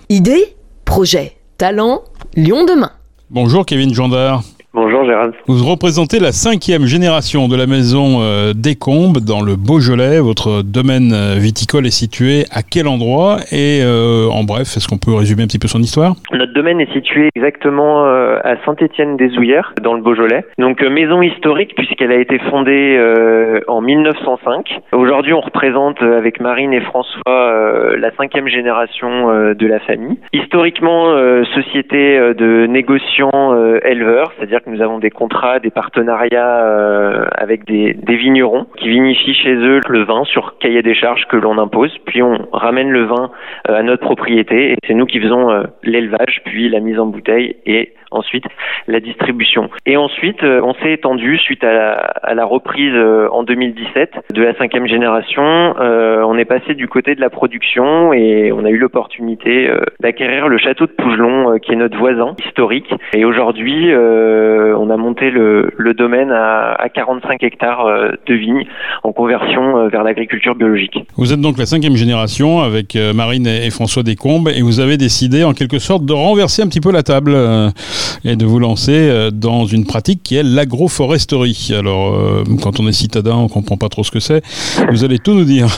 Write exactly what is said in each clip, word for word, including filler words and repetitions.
Idée, projet, talent, Lyon demain. Bonjour Kevin Gendard. Bonjour Gérald. Vous représentez la cinquième génération de la maison euh, Descombes dans le Beaujolais. Votre domaine viticole est situé à quel endroit? Et euh, en bref, est-ce qu'on peut résumer un petit peu son histoire? Notre domaine est situé exactement euh, à Saint-Étienne-des-Ouillères, dans le Beaujolais. Donc euh, maison historique puisqu'elle a été fondée euh, en mille neuf cent cinq. Aujourd'hui, on représente euh, avec Marine et François euh, la cinquième génération euh, de la famille. Historiquement, euh, société euh, de négociants euh, éleveurs, c'est-à-dire que nous avons des contrats, des partenariats euh, avec des, des vignerons qui vinifient chez eux le vin sur cahier des charges que l'on impose, puis on ramène le vin euh, à notre propriété et c'est nous qui faisons euh, l'élevage, puis la mise en bouteille et ensuite la distribution. Et ensuite, euh, on s'est étendu suite à la, à la reprise euh, en deux mille dix-sept de la cinquième génération. Euh, on est passé du côté de la production et on a eu l'opportunité euh, d'acquérir le château de Pougelon euh, qui est notre voisin historique. Et aujourd'hui, euh, on a monté le, le domaine à, à quarante-cinq hectares euh, de vignes en conversion euh, vers l'agriculture biologique. Vous êtes donc la cinquième génération avec euh, Marine et, et François Descombes et vous avez décidé en quelque sorte de renverser un petit peu la table euh, et de vous lancer euh, dans une pratique qui est l'agroforesterie. Alors, euh, quand on est citadin, on comprend pas trop ce que c'est. Vous allez tout nous dire.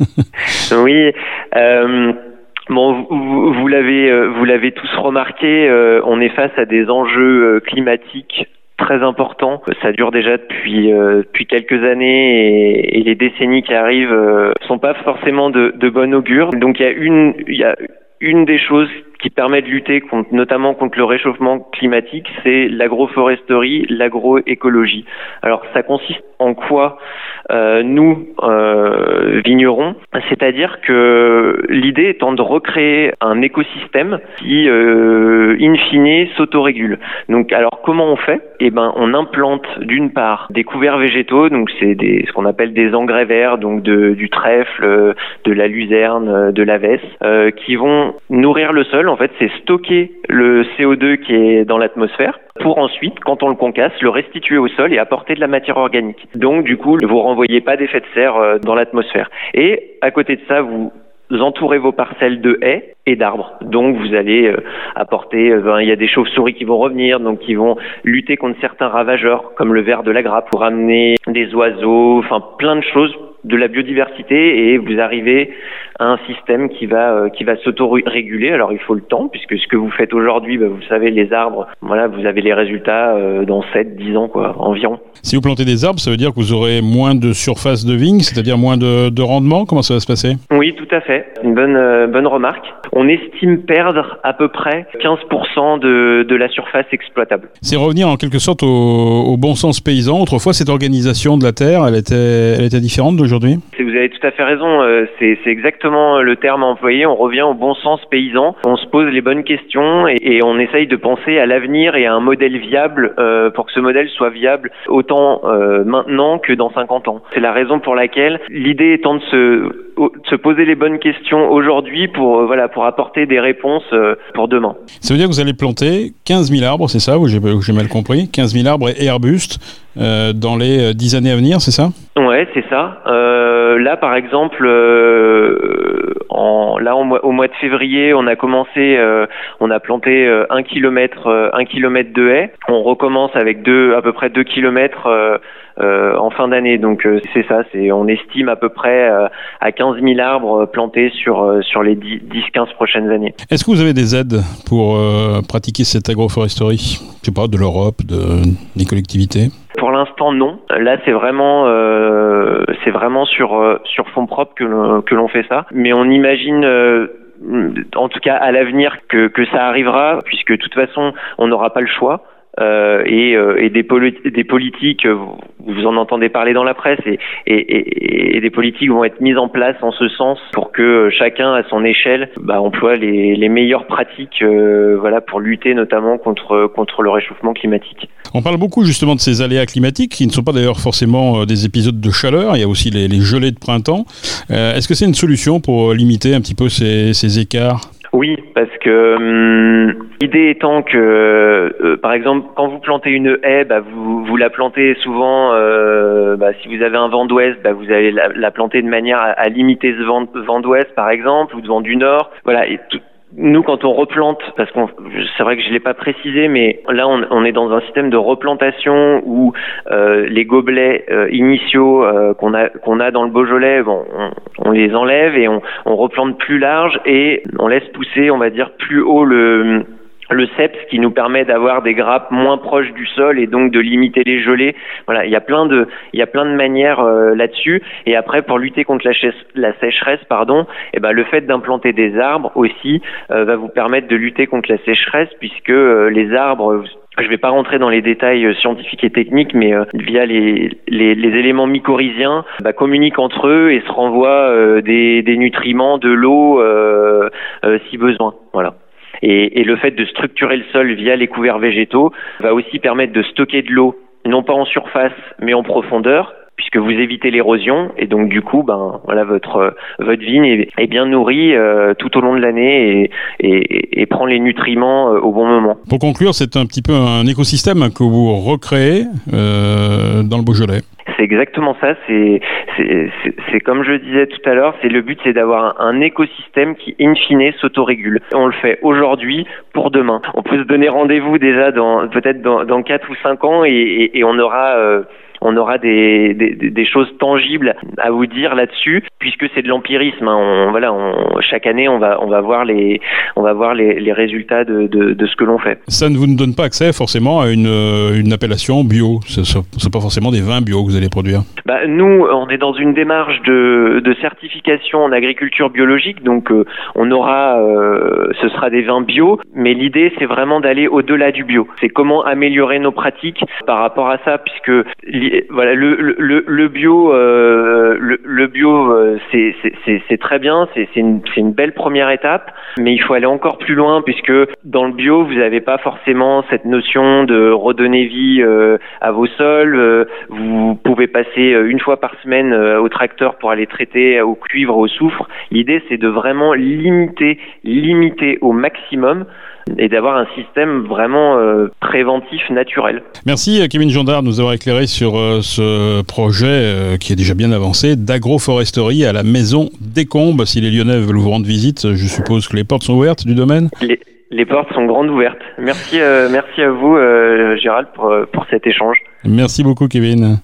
Oui. Euh... Bon, vous, vous l'avez, vous l'avez tous remarqué, euh, on est face à des enjeux climatiques très importants. Ça dure déjà depuis euh, depuis quelques années et, et les décennies qui arrivent euh, sont pas forcément de, de bon augure. Donc il y a une il y a une des choses qui permet de lutter contre, notamment contre le réchauffement climatique, c'est l'agroforesterie, l'agroécologie. Alors ça consiste en quoi euh, nous, euh, vignerons? C'est-à-dire que l'idée étant de recréer un écosystème qui, euh, in fine, s'autorégule. Donc alors comment on fait? Eh ben on implante d'une part des couverts végétaux, donc c'est des, ce qu'on appelle des engrais verts, donc de, du trèfle, de la luzerne, de la vesse, euh, qui vont nourrir le sol. En fait, c'est stocker le C O deux qui est dans l'atmosphère pour ensuite, quand on le concasse, le restituer au sol et apporter de la matière organique. Donc, du coup, vous renvoyez pas d'effet de serre dans l'atmosphère. Et à côté de ça, vous entourez vos parcelles de haies et d'arbres. Donc, vous allez euh, apporter, euh, ben, il y a des chauves-souris qui vont revenir, donc qui vont lutter contre certains ravageurs, comme le ver de la grappe, pour amener des oiseaux, enfin plein de choses, de la biodiversité, et vous arrivez à un système qui va euh, qui va s'auto-réguler. Alors il faut le temps, puisque ce que vous faites aujourd'hui, bah, vous savez, les arbres, voilà, vous avez les résultats euh, dans sept dix ans, quoi, environ. Si vous plantez des arbres, ça veut dire que vous aurez moins de surface de vigne, c'est-à-dire moins de, de rendement? Comment ça va se passer? Oui, tout à fait. Une bonne euh, bonne remarque. On estime perdre à peu près quinze pour cent de, de la surface exploitable. C'est revenir en quelque sorte au, au bon sens paysan. Autrefois, cette organisation de la terre, elle était, elle était différente d'aujourd'hui? Vous avez tout à fait raison. Euh, c'est, c'est exactement le terme employé. On revient au bon sens paysan. On se pose les bonnes questions et, et on essaye de penser à l'avenir et à un modèle viable euh, pour que ce modèle soit viable autant euh, maintenant que dans cinquante ans. C'est la raison pour laquelle l'idée étant de se, de se poser les bonnes questions aujourd'hui pour, euh, voilà, pour apporter des réponses euh, pour demain. Ça veut dire que vous allez planter quinze mille arbres, c'est ça, ou j'ai, ou j'ai mal compris? quinze mille arbres et arbustes euh, dans les dix années à venir, c'est ça? Ouais, c'est ça. Euh, là, par exemple, euh, en, là au mois, au mois de février, on a commencé, euh, on a planté euh, un kilomètre, euh, un kilomètre de haies. On recommence avec deux, à peu près deux kilomètres euh, euh, en fin d'année. Donc euh, c'est ça, c'est, on estime à peu près euh, à quinze mille arbres plantés sur euh, sur les dix quinze prochaines années. Est-ce que vous avez des aides pour euh, pratiquer cette agroforesterie? Je sais pas, de l'Europe, de, des collectivités? Pour l'instant, non. Là, c'est vraiment, euh, c'est vraiment sur euh, sur fonds propres que l'on, que l'on fait ça. Mais on imagine, euh, en tout cas à l'avenir, que que ça arrivera, puisque de toute façon, on n'aura pas le choix. Euh, et, euh, et des, poli- des politiques, vous en entendez parler dans la presse, et, et, et, et des politiques vont être mises en place en ce sens pour que chacun à son échelle bah, emploie les, les meilleures pratiques, euh, voilà, pour lutter notamment contre contre le réchauffement climatique. On parle beaucoup justement de ces aléas climatiques qui ne sont pas d'ailleurs forcément des épisodes de chaleur. Il y a aussi les, les gelées de printemps. Euh, est-ce que c'est une solution pour limiter un petit peu ces, ces écarts? Oui, parce que hum, l'idée étant que, euh, par exemple, quand vous plantez une haie, bah, vous, vous la plantez souvent, euh, bah, si vous avez un vent d'ouest, bah, vous allez la, la planter de manière à, à limiter ce vent, vent d'ouest, par exemple, ou de vent du nord. Voilà, et tout, nous, quand on replante, parce qu'on, c'est vrai que je l'ai pas précisé, mais là, on, on est dans un système de replantation où euh, les gobelets euh, initiaux euh, qu'on a qu'on a dans le Beaujolais, bon, on, on les enlève et on, on replante plus large et on laisse pousser, on va dire, plus haut le le cep, ce qui nous permet d'avoir des grappes moins proches du sol et donc de limiter les gelées. Voilà, il y a plein de, il y a plein de manières euh, là-dessus. Et après, pour lutter contre la, chais- la sécheresse, pardon, eh ben le fait d'implanter des arbres aussi euh, va vous permettre de lutter contre la sécheresse, puisque euh, les arbres, je ne vais pas rentrer dans les détails euh, scientifiques et techniques, mais euh, via les, les, les éléments mycorhiziens, bah, communiquent entre eux et se renvoient euh, des, des nutriments, de l'eau, euh, euh, si besoin. Voilà. Et, et le fait de structurer le sol via les couverts végétaux va aussi permettre de stocker de l'eau, non pas en surface, mais en profondeur, puisque vous évitez l'érosion. Et donc, du coup, ben, voilà, votre, votre vigne est, est bien nourrie euh, tout au long de l'année et, et, et prend les nutriments euh, au bon moment. Pour conclure, c'est un petit peu un écosystème que vous recréez euh, dans le Beaujolais. C'est exactement ça. C'est, c'est, c'est, c'est comme je disais tout à l'heure, c'est le but, c'est d'avoir un, un écosystème qui, in fine, s'autorégule. On le fait aujourd'hui pour demain. On peut se donner rendez-vous déjà dans peut-être dans, dans quatre ou cinq ans et, et, et on aura euh, on aura des, des, des choses tangibles à vous dire là-dessus, puisque c'est de l'empirisme. Hein. On, voilà, on, chaque année, on va, on va voir les, on va voir les, les résultats de, de, de ce que l'on fait. Ça ne vous donne pas accès forcément à une, une appellation bio. Ce n'est pas forcément des vins bio que vous allez produire. Bah, nous, on est dans une démarche de, de certification en agriculture biologique, donc euh, on aura, euh, ce sera des vins bio, mais l'idée, c'est vraiment d'aller au-delà du bio. C'est comment améliorer nos pratiques par rapport à ça, puisque voilà, le, le, le bio, euh, le, le bio, euh, c'est, c'est, c'est, c'est très bien, c'est, c'est, une, c'est une belle première étape, mais il faut aller encore plus loin, puisque dans le bio, vous n'avez pas forcément cette notion de redonner vie euh, à vos sols. Euh, vous pouvez passer une fois par semaine euh, au tracteur pour aller traiter au cuivre, au soufre. L'idée, c'est de vraiment limiter, limiter au maximum et d'avoir un système vraiment euh, préventif, naturel. Merci Kevin Gendard de nous avoir éclairé sur euh, ce projet euh, qui est déjà bien avancé d'agroforesterie à la Maison des Combes. Si les Lyonnais veulent vous rendre visite, je suppose que les portes sont ouvertes du domaine. Les, les portes sont grandes ouvertes. Merci, euh, merci à vous euh, Gérald pour, pour cet échange. Merci beaucoup Kevin.